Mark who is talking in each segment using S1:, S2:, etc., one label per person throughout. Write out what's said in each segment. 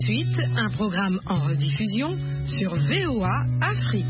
S1: Suite, un programme en rediffusion sur VOA Afrique.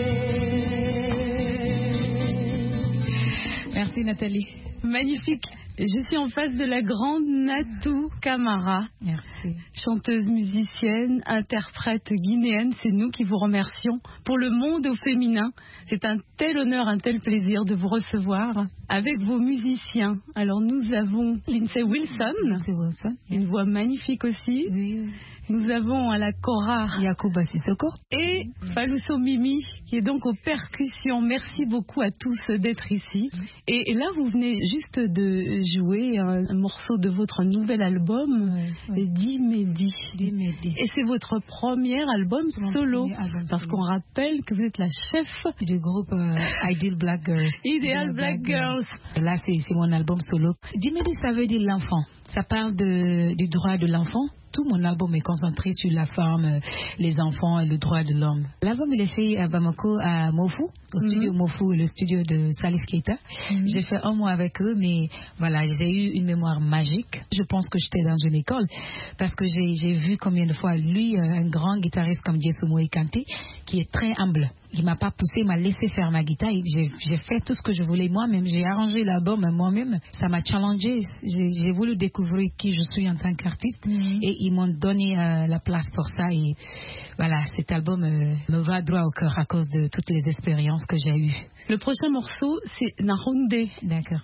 S2: Nathalie. Magnifique. Je suis en face de la grande Natou Camara.
S3: Merci.
S2: Chanteuse, musicienne, interprète guinéenne. C'est nous qui vous remercions pour le monde au féminin. C'est un tel honneur, un tel plaisir de vous recevoir avec vos musiciens. Alors nous avons Lindsay Wilson, une voix magnifique aussi.
S3: Oui.
S2: Nous avons à la Kora
S3: Yacouba Sissoko
S2: et Falouso Mimi qui est donc aux percussions. Merci beaucoup à tous d'être ici. Et là, vous venez juste de jouer un morceau de votre nouvel album, Dimedi. Et c'est votre premier album solo. Parce qu'on rappelle que vous êtes la chef
S3: du groupe Ideal Black Girls.
S2: Ideal Black Girls.
S3: Là, c'est mon album solo. Dimedi, ça veut dire l'enfant. Ça parle du droit de l'enfant. Tout mon album est concentré sur la femme, les enfants et le droit de l'homme. L'album, il est fait à Bamako, à Mofu, au studio Mofu et le studio de Salif Keita. J'ai fait un mois avec eux, mais voilà, j'ai eu une mémoire magique. Je pense que j'étais dans une école parce que j'ai vu combien de fois lui, un grand guitariste comme Djesumo Kanté, qui est très humble. Il m'a pas poussé, il m'a laissé faire ma guitare. J'ai fait tout ce que je voulais moi-même. J'ai arrangé l'album moi-même. Ça m'a challengé. J'ai voulu découvrir qui je suis en tant qu'artiste. Et ils m'ont donné la place pour ça. Et voilà, cet album me va droit au cœur à cause de toutes les expériences que j'ai eues.
S2: Le prochain morceau, c'est Nahunde.
S3: D'accord.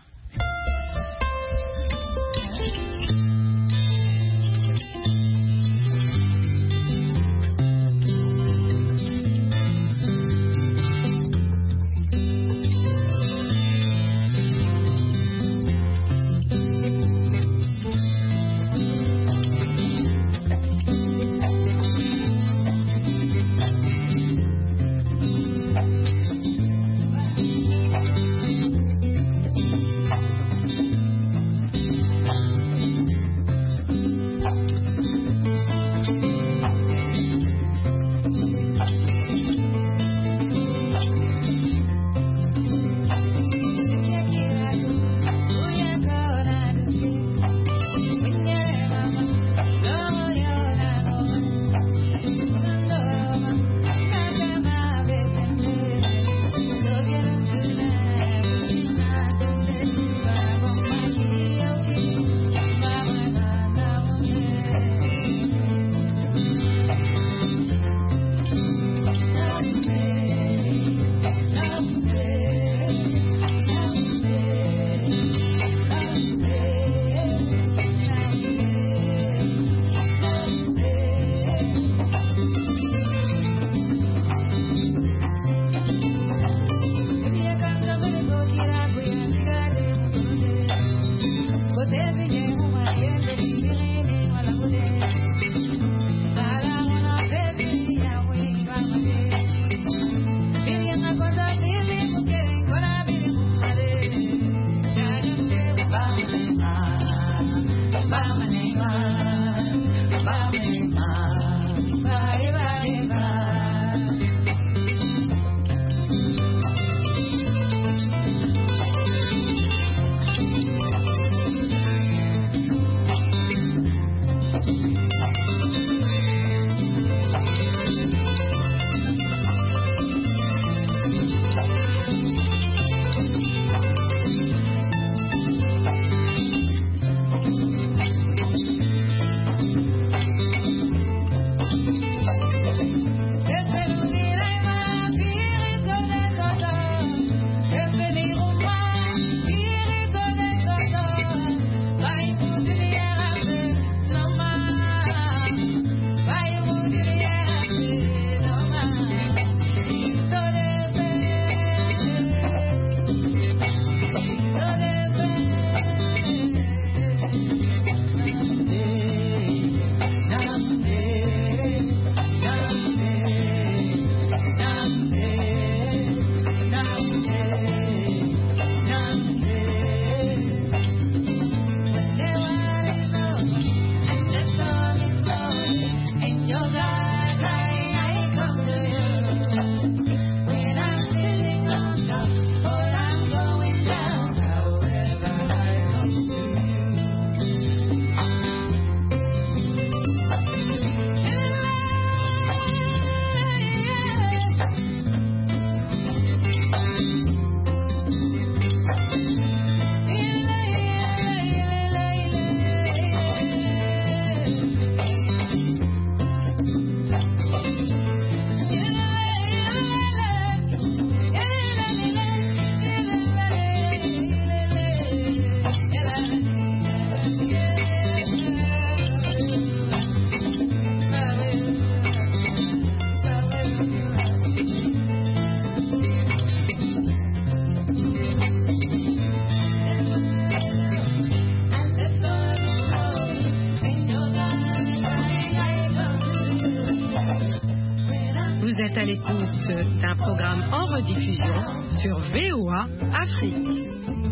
S1: à l'écoute d'un programme en rediffusion sur VOA Afrique.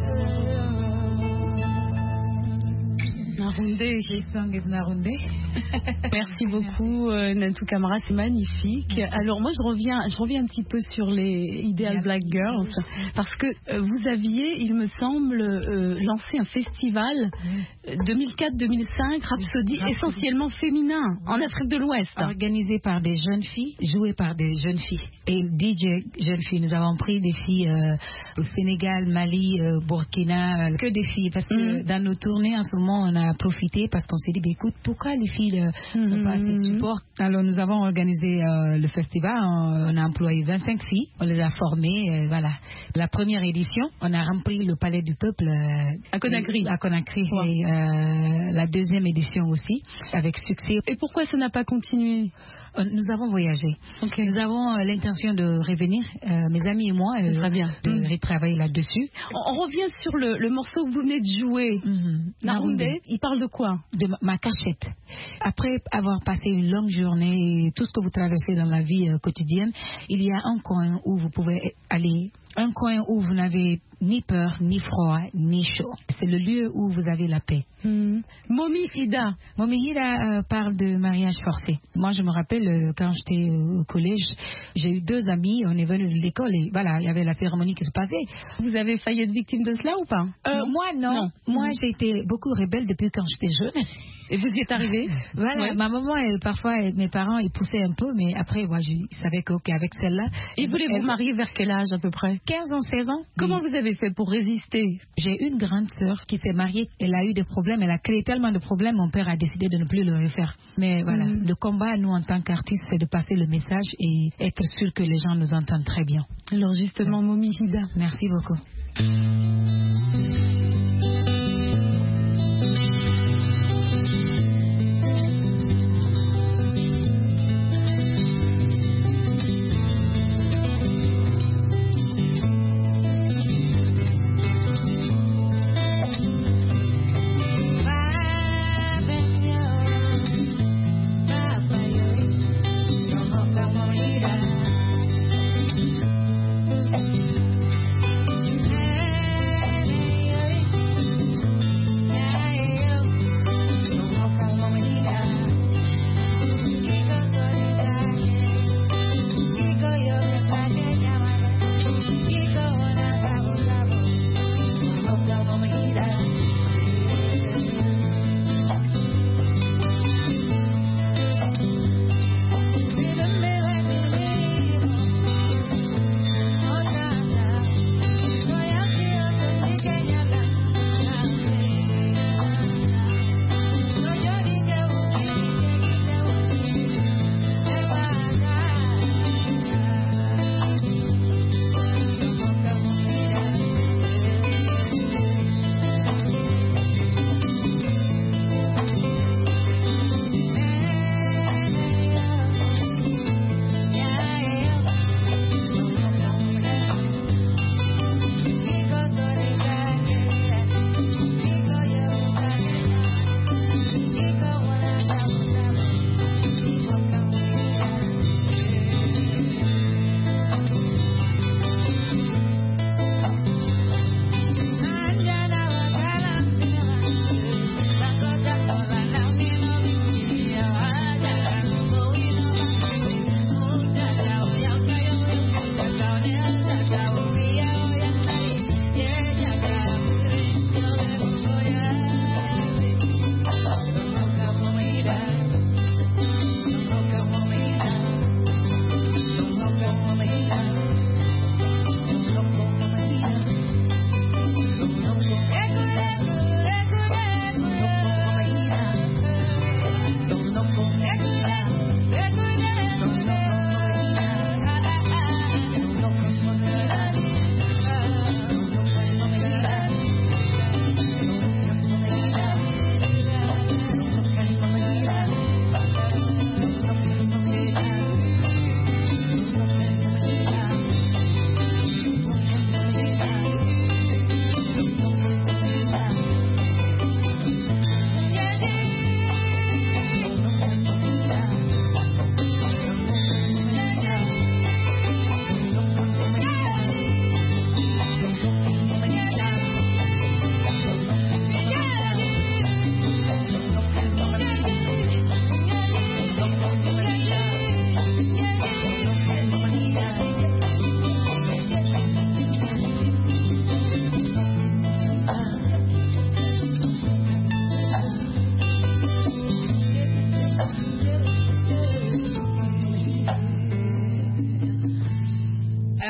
S2: Merci beaucoup Nantou Camara, c'est magnifique. Alors moi je reviens un petit peu sur les Ideal Black Girls parce que vous aviez, il me semble, lancé un festival 2004-2005, Rhapsody, essentiellement féminin en Afrique de l'Ouest.
S3: Organisé par des jeunes filles, joué par des jeunes filles et DJ jeunes filles. Nous avons pris des filles au Sénégal, Mali, Burkina, que des filles parce que dans nos tournées en ce moment on a profité parce qu'on s'est dit écoute, pourquoi les filles n'ont pas assez de support. Alors nous avons organisé le festival, on a employé 25 filles, on les a formées, voilà. La première édition, on a rempli le palais du peuple
S2: à Conakry.
S3: Wow. Et la deuxième édition aussi, avec succès.
S2: Et pourquoi ça n'a pas continué?
S3: Nous avons voyagé. Okay. Nous avons l'intention de revenir, mes amis et moi, de retravailler là-dessus.
S2: On revient sur le morceau que vous venez de jouer. Naroundé, il parle de quoi?
S3: De ma cachette. Après avoir passé une longue journée et tout ce que vous traversez dans la vie quotidienne, il y a un coin où vous pouvez aller, un coin où vous n'avez ni peur, ni froid, ni chaud. C'est le lieu où vous avez la paix.
S2: Momi Ida.
S3: Momi Ida parle de mariage forcé. Moi, je me rappelle quand j'étais au collège, j'ai eu 2 amis, on est venus de l'école et voilà, il y avait la cérémonie qui se passait.
S2: Vous avez failli être victime de cela ou pas?
S3: Moi, non. Moi, j'ai été beaucoup rebelle depuis quand j'étais jeune.
S2: Et vous y êtes arrivé?
S3: Voilà, ouais. Ma maman, parfois, mes parents, ils poussaient un peu, mais après, moi, je savais qu'avec celle-là...
S2: Et voulez-vous marier vers quel âge à peu près?
S3: 15 ans, 16 ans.
S2: Comment vous avez fait pour résister?
S3: J'ai une grande sœur qui s'est mariée, elle a eu des problèmes, elle a créé tellement de problèmes, mon père a décidé de ne plus le refaire. Mais voilà, le combat, nous, en tant qu'artistes, c'est de passer le message et être sûr que les gens nous entendent très bien.
S2: Alors justement, Momi Ida.
S3: Merci beaucoup.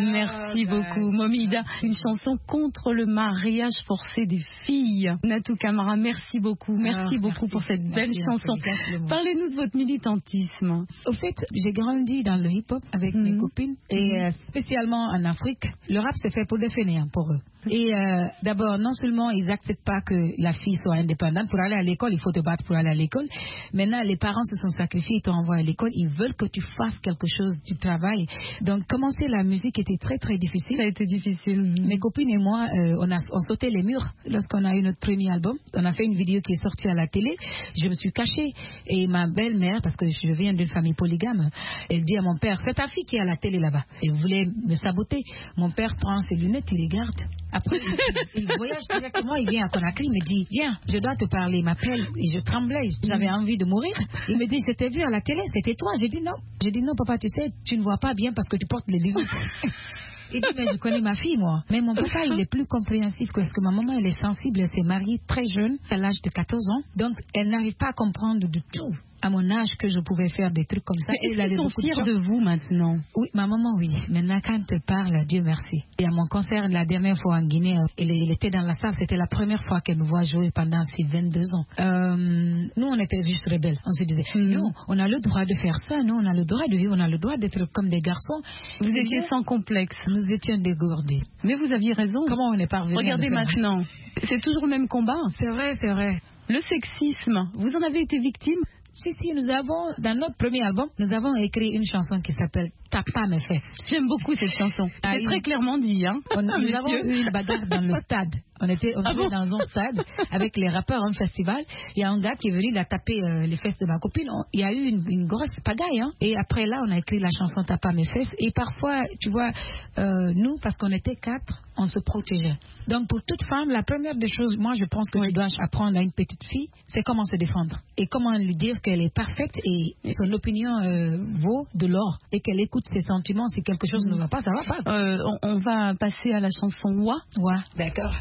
S2: Merci beaucoup, Momida. Une chanson contre le mariage forcé des filles. Natou Camara, merci beaucoup. Merci beaucoup pour cette belle chanson. Parlez-nous de votre militantisme.
S3: Au fait, j'ai grandi dans le hip-hop avec mes copines et spécialement en Afrique. Le rap c'est fait pour des fainéants, pour eux. Et d'abord, non seulement ils n'acceptent pas que la fille soit indépendante. Pour aller à l'école, il faut te battre pour aller à l'école. Maintenant, les parents se sont sacrifiés, ils t'ont envoyé à l'école. Ils veulent que tu fasses quelque chose, tu travailles. Donc, commencer la musique était très, très difficile.
S2: Ça a été difficile.
S3: Mes copines et moi, on sautait les murs lorsqu'on a eu notre premier album. On a fait une vidéo qui est sortie à la télé. Je me suis cachée. Et ma belle-mère, parce que je viens d'une famille polygame, elle dit à mon père, c'est ta fille qui est à la télé là-bas. Elle voulait me saboter. Mon père prend ses lunettes, il les garde. Après, il voyage directement, il vient à Conakry, il me dit, viens, je dois te parler. Il m'appelle et je tremblais, j'avais envie de mourir. Il me dit, je t'ai vu à la télé, c'était toi. J'ai dit non, papa, tu sais, tu ne vois pas bien parce que tu portes les lunettes. Il dit, mais je connais ma fille, moi. Mais mon papa, il est plus compréhensif parce que ma maman, elle est sensible, elle s'est mariée très jeune, à l'âge de 14 ans. Donc, elle n'arrive pas à comprendre du tout, à mon âge, que je pouvais faire des trucs comme ça.
S2: Est-ce qu'ils sont fiers de vous maintenant?
S3: Oui, ma maman, oui. Maintenant, quand elle parle, Dieu merci. Et à mon concert, la dernière fois en Guinée, elle était dans la salle. C'était la première fois qu'elle nous voit jouer pendant ces 22 ans. Nous, on était juste rebelles. On se disait, nous, on a le droit de faire ça. Nous, on a le droit de vivre. On a le droit d'être comme des garçons.
S2: Vous étiez sans complexe.
S3: Nous étions dégourdés.
S2: Mais vous aviez raison.
S3: Comment on est parvenu?
S2: Regardez maintenant. C'est toujours le même combat.
S3: C'est vrai, c'est vrai.
S2: Le sexisme, vous en avez été victime?
S3: Si, nous avons, dans notre premier album, nous avons écrit une chanson qui s'appelle Tape pas mes fesses.
S2: J'aime beaucoup cette chanson. C'est très clairement dit, hein.
S3: Nous avons eu une bagarre dans le stade. On était dans un stade avec les rappeurs en festival. Il y a un gars qui est venu, il a tapé les fesses de ma copine. Il y a eu une grosse pagaille, hein. Et après là, on a écrit la chanson Tape pas mes fesses. Et parfois, tu vois, nous, parce qu'on était 4, on se protégeait. Donc pour toute femme, la première des choses, moi je pense que tu dois apprendre à une petite fille, c'est comment se défendre. Et comment lui dire qu'elle est parfaite et son opinion vaut de l'or. Et qu'elle écoute ses sentiments. Si quelque chose ne va pas, ça va pas.
S2: On va passer à la chanson Wa.
S3: Wa, d'accord.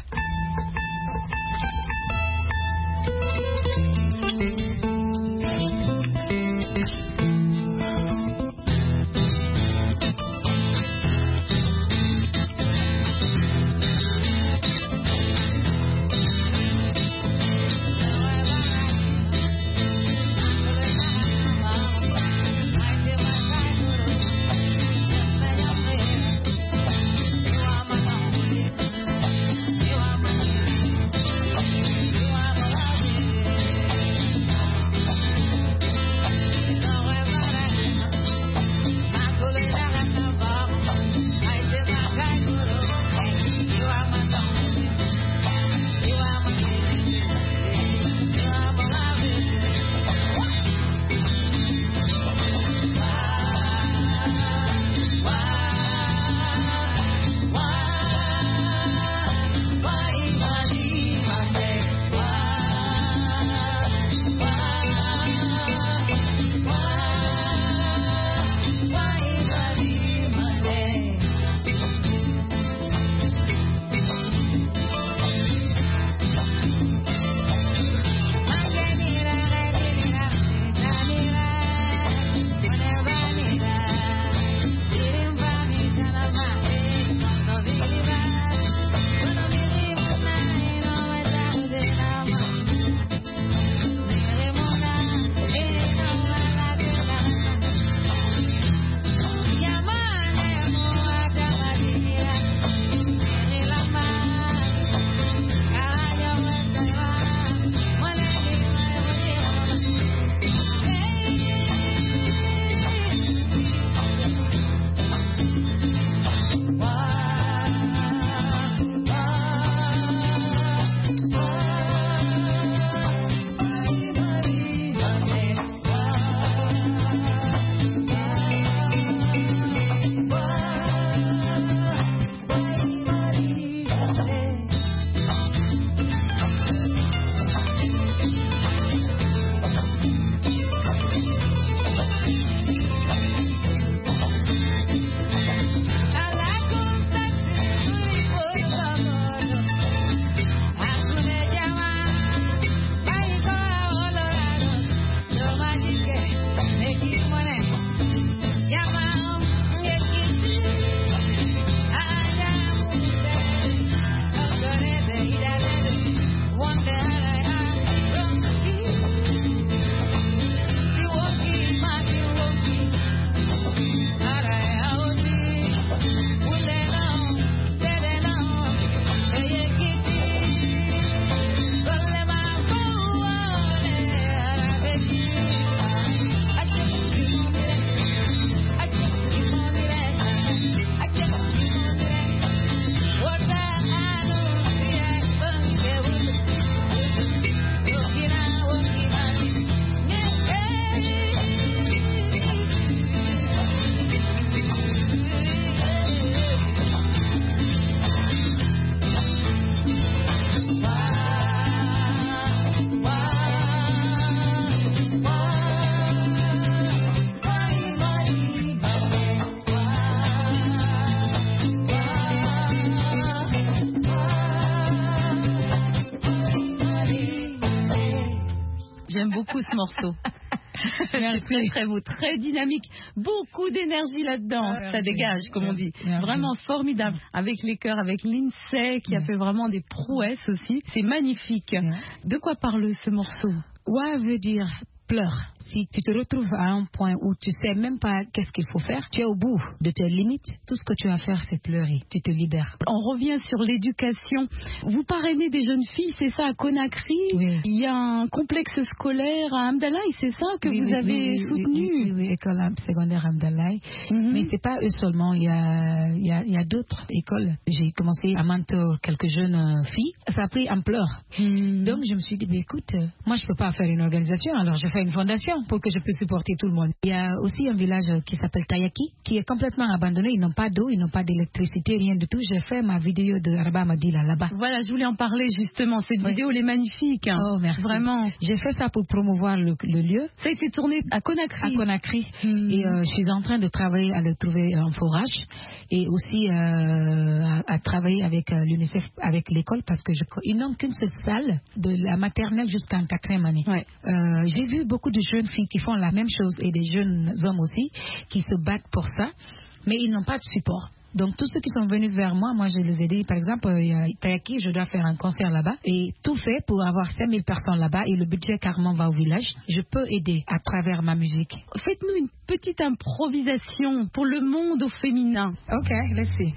S2: J'aime beaucoup ce morceau. C'est très très beau, très dynamique, beaucoup d'énergie là-dedans, ça dégage comme on dit, vraiment formidable, avec les chœurs, avec Lindsay qui a fait vraiment des prouesses aussi, c'est magnifique. De quoi parle ce morceau?
S3: Wa veut dire pleure. Si tu te retrouves à un point où tu sais même pas qu'est-ce qu'il faut faire, tu es au bout de tes limites, tout ce que tu as à faire c'est pleurer, tu te libères.
S2: On revient sur l'éducation. Vous parrainez des jeunes filles, c'est ça, à Conakry?
S3: Oui.
S2: Il y a un complexe scolaire à Amdalaï, c'est ça que vous avez soutenu?
S3: Oui, école secondaire Amdalaï. Mais c'est pas eux seulement, il y a d'autres écoles. J'ai commencé à mentor quelques jeunes filles, ça a pris ampleur. Donc je me suis dit, écoute, moi je peux pas faire une organisation, alors je fais une fondation pour que je puisse supporter tout le monde. Il y a aussi un village qui s'appelle Tayaki, qui est complètement abandonné. Ils n'ont pas d'eau, ils n'ont pas d'électricité, rien du tout. J'ai fait ma vidéo de Araba Madila là-bas.
S2: Voilà, je voulais en parler justement. Cette vidéo, elle est magnifique.
S3: Oh, merci.
S2: Vraiment.
S3: J'ai fait ça pour promouvoir le lieu.
S2: Ça a été tourné à Conakry.
S3: À Conakry. Et je suis en train de travailler à le trouver en forage et aussi à travailler avec l'UNICEF, avec l'école, parce que ils n'ont qu'une seule salle, de la maternelle jusqu'en 4e année.
S2: Ouais.
S3: J'ai vu beaucoup de jeunes filles qui font la même chose et des jeunes hommes aussi qui se battent pour ça, mais ils n'ont pas de support. Donc tous ceux qui sont venus vers moi je les ai dit, par exemple, Tayaki, je dois faire un concert là-bas et tout fait pour avoir 5000 personnes là-bas et le budget carrément va au village. Je peux aider à travers ma musique.
S2: Faites-nous une petite improvisation pour le monde au féminin.
S3: Ok, let's see.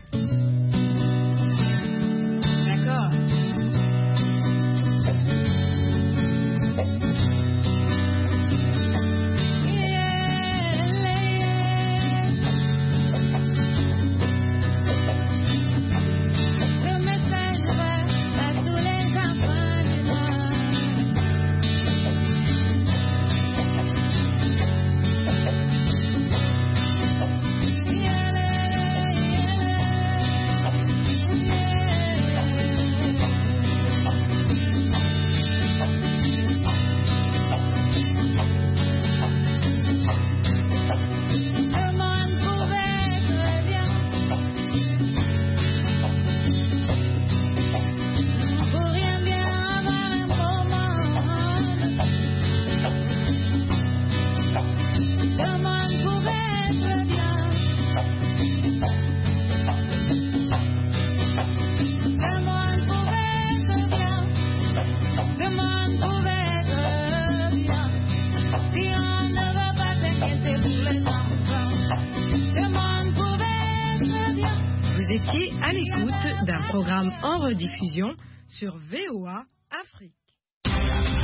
S3: D'accord.
S1: Vous étiez à l'écoute d'un programme en rediffusion sur VOA Afrique.